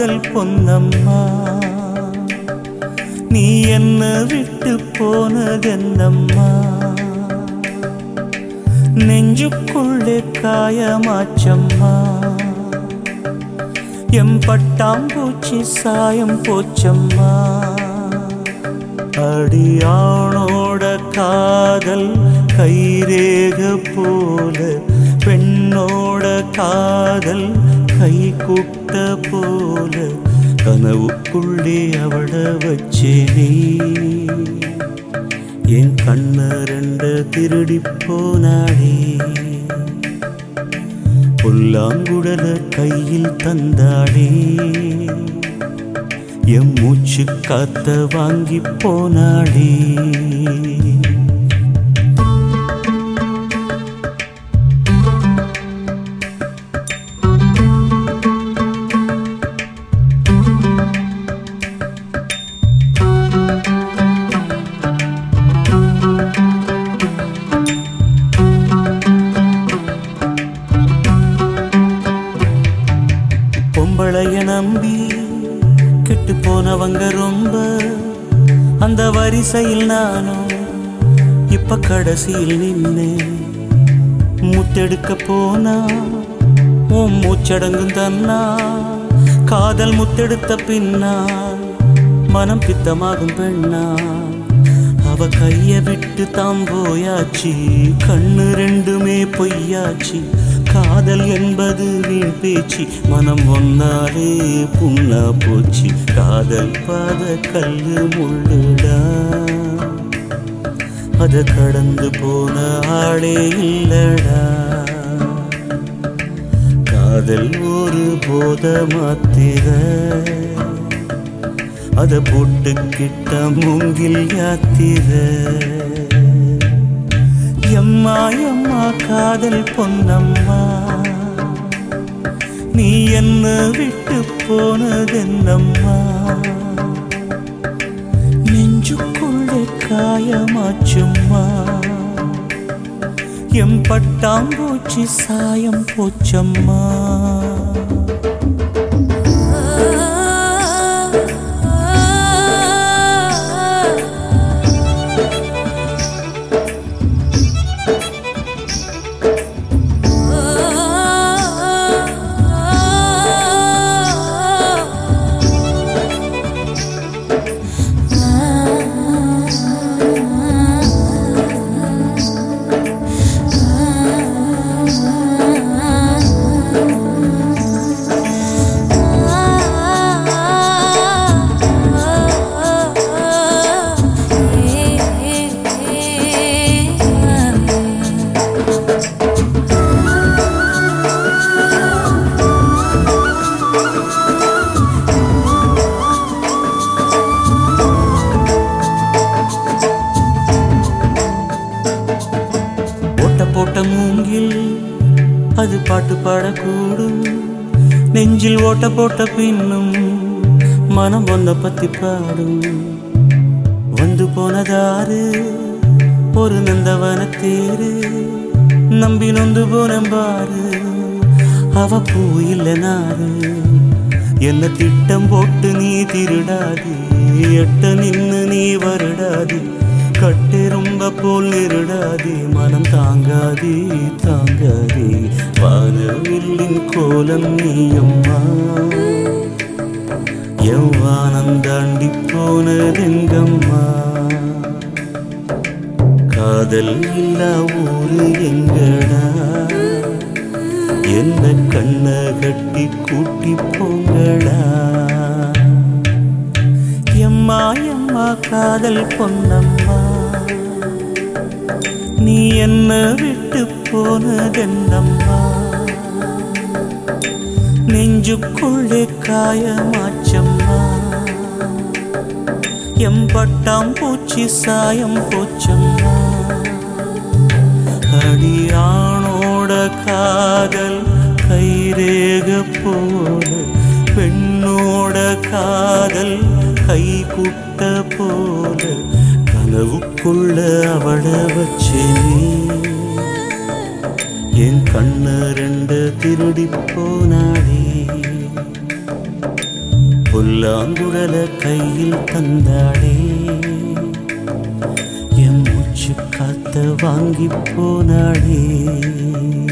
காதல் பொன்னம்மா, நீ என்ன விட்டு போனதென்னம்மா? நெஞ்சுக்குள்ளே காயமாச்சம்மா, எம்பட்டாம்பூச்சி சாயம் போச்சம்மா. அடியானோட காதல் கைரேக போல, பெண்ணோட காதல் கை குட்ட போல, கனவுக்குள்ளே அவள வச்சேனே. என் கண்ண ரெண்ட திருடி போனாடே, புல்லாங்குழல கையில் தந்தாடே, என் மூச்சு காத்த வாங்கி போனாடே. பொம்பளைய நம்பி கெட்டு போனவங்க ரொம்ப, அந்த வரிசையில் நானும் இப்ப கடைசியில் நின்று. முத்தெடுக்க போனா உன் மூச்சடங்கும் தன்னா, காதல் முத்தெடுத்த பின்னால் மனம் பித்தமாகும் பெண்ணா. அவ கைய விட்டு தாம் போயாச்சு, கண்ணு ரெண்டுமே பொய்யாச்சு. காதல் என்பது வீண் பேச்சு, மனம் ஒன்னாலே புண்ணா போச்சு. காதல் பாத கல்லு முள்ளுடா, அத கடந்து போன ஆளே இல்லடா. காதல் ஒரு போத மாத்திர, அத போட்டுக்கிட்ட மூங்கில் யாத்திர. எம்மா எம்மா காதல் பொன்னம்மா, நீ என்ன விட்டு போனதென்னம்மா? நெஞ்சுக்குள்ளே காயமாச்சும்மா, எம்பட்டாம்பூச்சி சாயம் போச்சம்மா. போட்ட மூங்கில் அது பாட்டு பாடக்கூடும், நெஞ்சில் ஓட்ட போட்ட பின்னும் மனம் ஒன்ன பத்தி பாடும். வந்து போனதாரு ஒரு நந்தவன தேரு, நம்பி நொந்து போனம்பாரு அவ பூ இல்ல நாரு. என்ன திட்டம் போட்டு நீ திருடாது, எட்ட நின்னு நீ வருடாது. கட்டு ரொம்ப போல் நிருடாதே, மனம் தாங்காதே தாங்காதே. வானவில்லின் கோலம் நீயம்மா, எவ்வானம் தாண்டி போனதெங்கம்மா. காதல் இல்லா ஊரு எங்கடா, என்ன கண்ண கட்டி கூட்டி போங்கடா. எம்மா எம்மா காதல் பொன்னம்மா, நீ என்ன விட்டு போனதென்னம்மா? நெஞ்சுக்குள்ளே காயமாச்சம்மா, எம்பட்டாம்பூச்சி சாயம் போச்சம்மா. அடியானோட காதல் கைரேக போல, பெண்ணோட காதல் கை குட்ட போல, கனவுக்குள்ள அவள வச்சேனே. என் கண்ண ரெண்ட திருடி போனாடே. புல்லாங்குழல கையில் தந்தாளே என் மூச்சு காத்த வாங்கி போனாளே